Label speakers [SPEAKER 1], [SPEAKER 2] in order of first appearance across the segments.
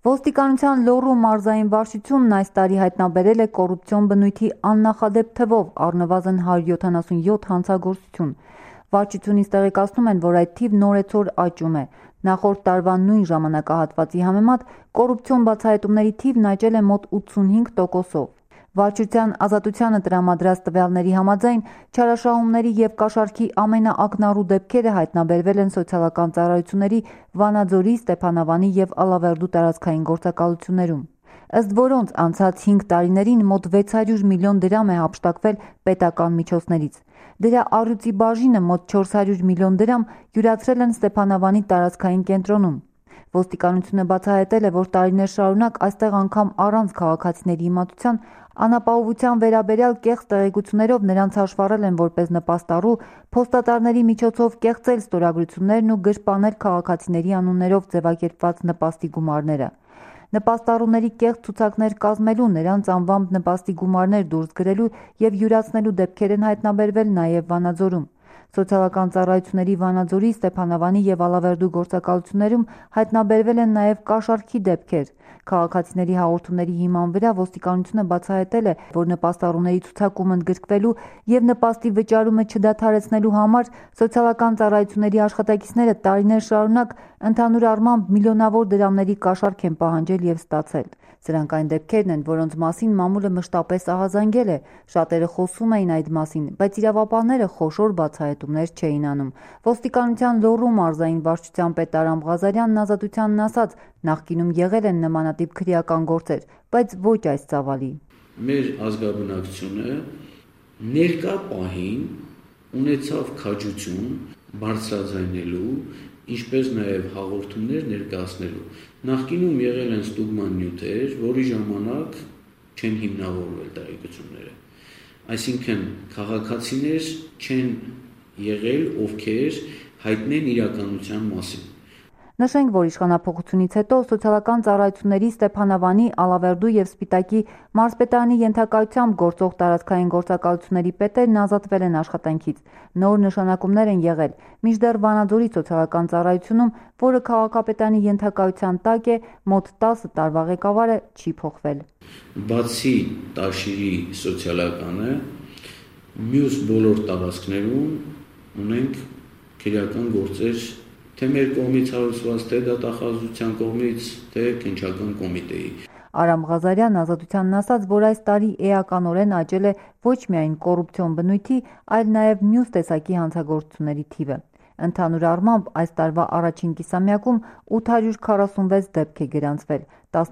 [SPEAKER 1] Ոստիկանության Լոռու մարզային վարչությունն այս տարի հայտնաբերել է կոռուպցիոն բնույթի աննախադեպ թվով առնվազն 177 հանցագործություն։ Վարչությունից տեղեկացնում են, որ այդ թիվն օրեցօր աճում է։ Նախորդ տարվա նույն ժամանակահատվածի համեմատ կոռուպցիոն բացահայտումների թիվն աճել է մոտ 85%-ով։ Վարչության ազատությանը տրամադրած տվյալների համաձայն չարաշահումների և կաշառքի ամենաակնառու դեպքերը հայտնաբերվել են սոցիալական ծառայությունների Վանաձորի, Ստեփանավանի և Ալավերդու տարածքային գործակալություններում, ըստ որոնց անցած 5 տարիներին մոտ 600 միլիոն դրամ է հափշտակվել պետական միջոցներից։ Դրա առյուծի բաժինը մոտ 400 միլիոն դրամ յուրացրել են Ստեփանավանի տարածքային կենտրոնում։ Ոստիկանությունը բացահայտել է, որ տարիներ շարունակ այստեղ անգամ առանց քաղաքացիների իմացության անապահովության վերաբերյալ կեղծ տեղեկություններով նրանց հաշվառել են որպես նպաստառու, փոստատարների միջոցով կեղծել ստորագրություններն ու գրպանել քաղաքացիների անուններով ձևակերպված նպաստի գումարները։ Նպաստառուների կեղծ ցուցակներ կազմելու, նրանց անվամբ նպաստի գումարներ դուրս գրելու և յուրացնելու դեպքեր են հայտնաբերվել նաև Վանաձորում։ Սոցիալական ծառայությունների Վանաձորի, Ստեփանավանի և Ալավերդու գործակալություններում հայտնաբերվել են նաև կաշառքի դեպքեր։ Քաղաքացիների հաղորդումների հիման վրա ոստիկանությունը բացահայտել է, որ նպաստառուների ցուցակում ընդգրկվելու և նպաստի վճարումը չդադարեցնելու համար սոցիալական ծառայությունների աշխատակիցները տարիներ շարունակ ընդհանուր առմամբ միլիոնավոր դրամների կաշառք են պահանջել և ստացել։ Սրանք այն դեպքերն են, որոնց մասին մամուլը մշտապես ահազանգել է։ Շատերը խոսում էին այդ մասին, բայց իրավապահները խոշոր բացահայտումներ չէին անում։ Ոստիկանության Լոռու մարզային վարչության պետ Արամ Ղազարյանն ազատությանն ասաց, նախկինում եղել են նմանատիպ քրեական գործեր, բայց ոչ այս ծավալի։
[SPEAKER 2] Մեր ազգաբնակչությունը ներկա պահին ունեցավ քաջություն բարձրաձայնելու, ինչպես նաև հաղորդումներ ներկայացնելու։ Նախկինում եղել են ստուգման նյութեր, որի ժամանակ չեն հիմնավորվել տեղեկությունները։ Այսինքն քաղաքացիներ չեն եղել, ովքեր հայտնեն իրականության մասին։
[SPEAKER 1] Նշենք, որ իշխանափոխությունից հետո սոցիալական ծառայությունների Ստեփանավանի, Ալավերդու և Սպիտակի մարզպետարանի ենթակայությամբ գործող տարածքային գործակալությունների պետերն ազատվել են աշխատանքից։ Նոր նշանակումներ են եղել, մինչդեռ Վանաձորի սոցիալական ծառայությունում, որը քաղաքապետարանի ենթակայության տակ է, մոտ 10 տարվա ղեկավարը չի փոխվել։
[SPEAKER 2] Բացի Տաշիրի սոցիալականը, մյուս բոլոր տարածքներում ունենք քրեական գործեր, թե մեր կողմից հարուցված, թե դատախազության կողմից, թե քննչական կոմիտեի։
[SPEAKER 1] Արամ Ղազարյանն ազատությանն ասաց, որ այս տարի էականորեն աճել է ոչ միայն կոռուպցիոն բնույթի, այլ նաև մյուս տեսակի հանցագործությունների թիվը։ Ընդհանուր առմամբ այս տարվա առաջին կիսամյակում 846 դեպք է գրանցվել,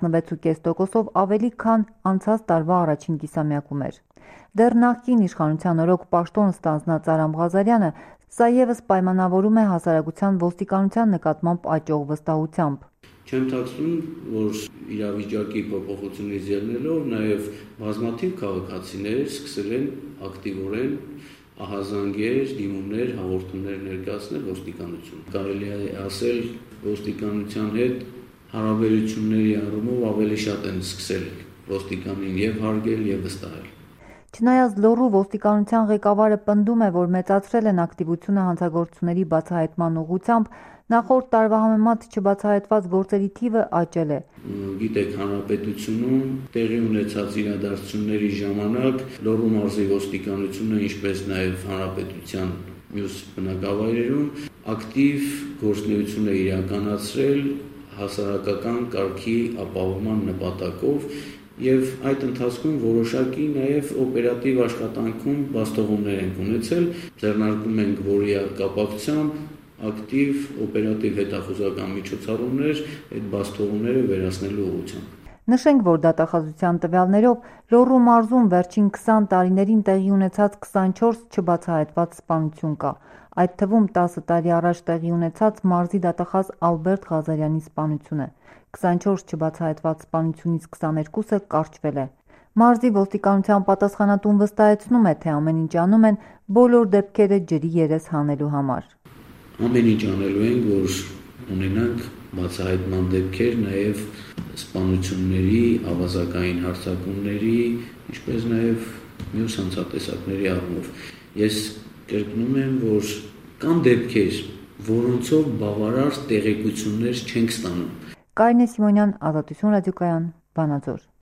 [SPEAKER 1] 16,5%-ով ավելի, քան անցած տարվա առաջին կիսամյակում էր։ Դեռ նախկին իշխանության օրոք պաշտոն ստանձնած Արամ Ղազարյանը սա ևս պայմանավորում է հասարակության ոստիկանության նկատմամբ աճող վստահությամբ։
[SPEAKER 2] Չեմ թաքցնում, որ իրավիճակի փոփոխությունից ելնելով նաև բազմաթիվ քաղաքացիներ սկսել են ակտիվորեն ահազանգեր, դիմումներ, հաղորդումներ ներկայացնել ոստիկանություն։ Կարելի է ասել, ոստիկանության հետ հարաբերությունների առումով ավելի շատ են սկսել ոստիկանին եւ հարգել եւ վստահել։
[SPEAKER 1] Չնայած Լոռու ոստիկանության ղեկավարը պնդում է, որ մեծացրել են ակտիվությունը հանցագործությունների բացահայտման ուղղությամբ, նախորդ տարվա համեմատ չբացահայտված գործերի թիվը աճել է։
[SPEAKER 2] Գիտեք, հանրապետությունում տեղի ունեցած իրադարձությունների ժամանակ Լոռու մարզի ոստիկանությունը, ինչպես նաև հանրապետության մյուս բնակավայրերում ակտիվ գործունեություն է իրականացրել հասարակական կարգի ապահովման նպատակով եւ այդ ընթացքում որոշակի նաև օպերատիվ աշխատանքում բաստողումներ ենք ունեցել, ձեռնարկում ենք որի կապակցությամբ ակտիվ օպերատիվ հետախուզական միջոցառումներ այդ բաստողումները վերացնելու ուղղությամբ։
[SPEAKER 1] Նշենք, որ դատախազության տվյալներով Լոռու մարզում վերջին 20 տարիներին տեղի ունեցած 24 չբացահայտված սպանություն կա։ Այդ թվում 10 տարի առաջ տեղի ունեցած մարզի դատախազ Ալբերտ Ղազարյանի սպանությունը։ 24 չբացահայտված սպանությունից 22-ը կարճվել է։ Մարզի ոստիկանության պատասխանատուն վստահեցնում է, թե ամեն ինչ անում են բոլոր դեպքերը ջրի երես հանելու համար։
[SPEAKER 2] Ամեն ինչ անելու ենք, որ ունենանք բացահայտման դեպքեր նաև սպանությունների, ավազակային հարձակումների, ինչպես նաև մյուս հանցատեսակների առումով։ Ես կրկնում եմ, որ կան դեպքեր, որոնցով բավարար տեղեկություններ չենք ստանում։
[SPEAKER 1] Կարինե Սիմոնյան, Ազատություն ռադիոկայան, Վանաձոր։